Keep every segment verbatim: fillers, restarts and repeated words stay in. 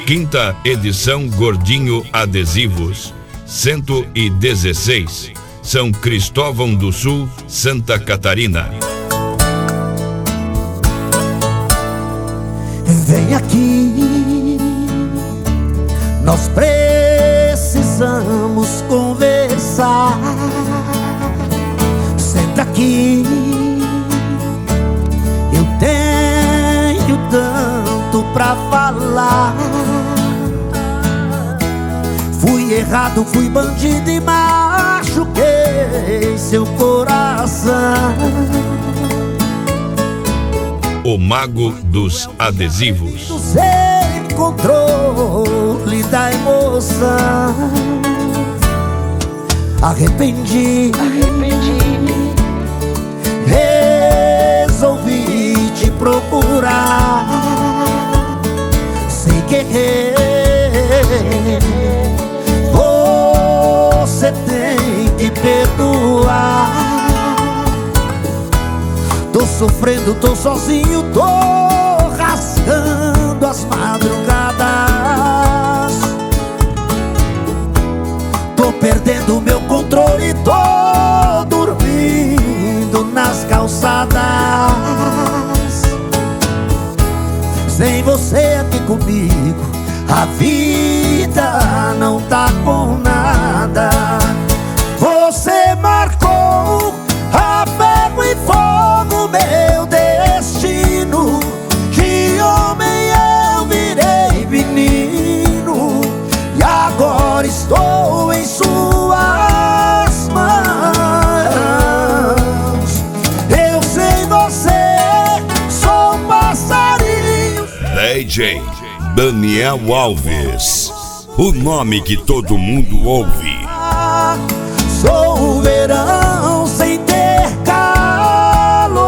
quinta edição Gordinho Adesivos, cento e dezesseis, São Cristóvão do Sul, Santa Catarina. Vem aqui, nós precisamos conversar. Senta aqui, eu tenho tanto pra falar. Fui errado, fui bandido e machuquei seu coração. O Mago dos Adesivos. Sem controle da emoção. Arrependi, Arrependi. Resolvi te procurar. Sei que errei. Você tem que perdoar. Tô sofrendo, tô sozinho, tô rasgando as madrugadas. Tô perdendo meu controle, tô dormindo nas calçadas. Sem você aqui comigo, a vida não tá com nada. Você marcou a ferro e fogo meu destino. De homem eu virei menino, e agora estou em suas mãos. Eu sem você sou um passarinho. D J Daniel Alves, o nome que todo mundo ouve. Sou o verão sem ter calor.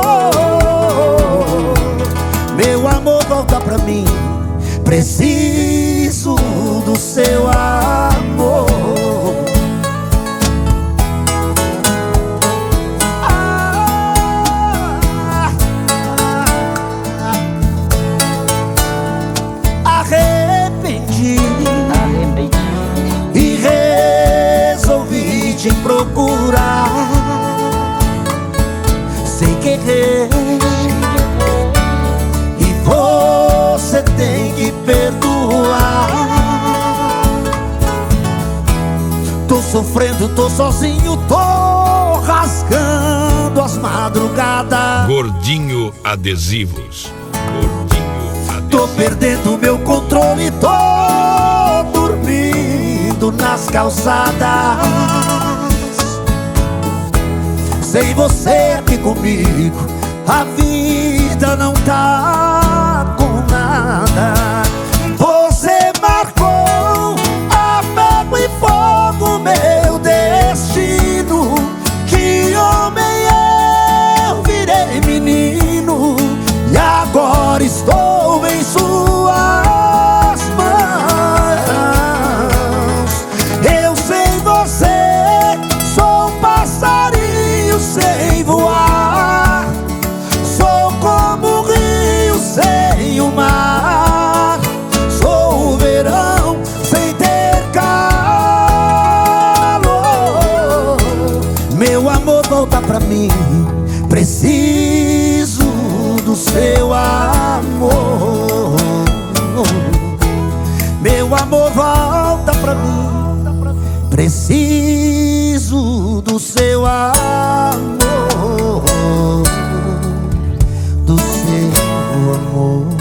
Meu amor, volta pra mim. Preciso do seu amor. Ah, arrependi, arrependi e resolvi te procurar. Sei que errei e você tem que perdoar. Tô sofrendo, tô sozinho, tô rasgando as madrugadas. Gordinho Adesivos. Gordinho Adesivos. Tô perdendo meu controle, tô dormindo nas calçadas. Sem você aqui comigo, a vida não tá com nada. Você marcou a ferro e fogo meu destino. De homem eu virei menino, e agora estou em suas mãos. Eu sem você sou um passarinho sem voar. Sou como um rio sem o mar. Sou o verão sem ter calor. Meu amor, volta pra mim. Preciso do seu amor. Meu amor, volta pra mim. Preciso do seu amor. Do seu amor.